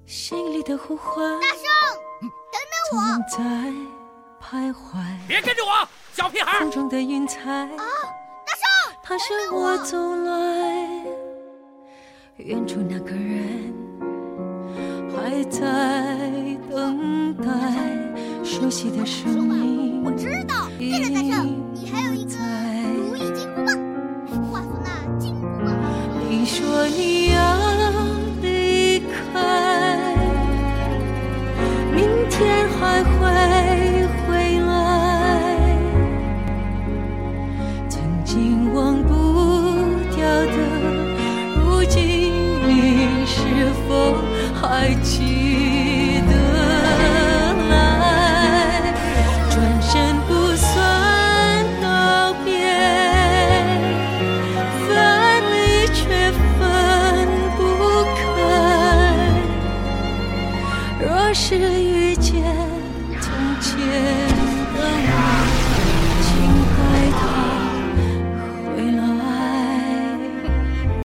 心里的呼唤， 大圣，等等我！ 总在徘徊。 别跟着我，小屁孩！ 风中的云彩啊，大圣， 它是我走来，远处那个人还在等待，熟悉的声音。 我知道，对了，大圣，你还有一个如意金箍棒，化作那金箍棒。 你说你要离开，明天还会回来，曾经忘不掉的，如今你是否还记得来？转身不算道别，分离却分不开。若是遇见从前。